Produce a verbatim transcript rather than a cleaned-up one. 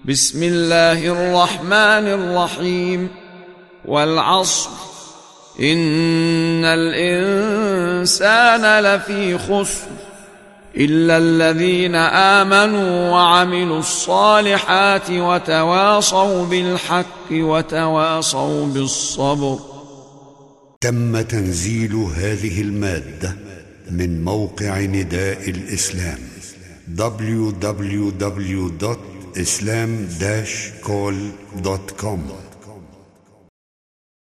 بسم الله الرحمن الرحيم والعصر إن الإنسان لفي خسر إلا الذين آمنوا وعملوا الصالحات وتواصوا بالحق وتواصوا بالصبر. تم تنزيل هذه المادة من موقع نداء الإسلام دبليو دبليو دبليو دوت إسلام داش كول دوت كوم.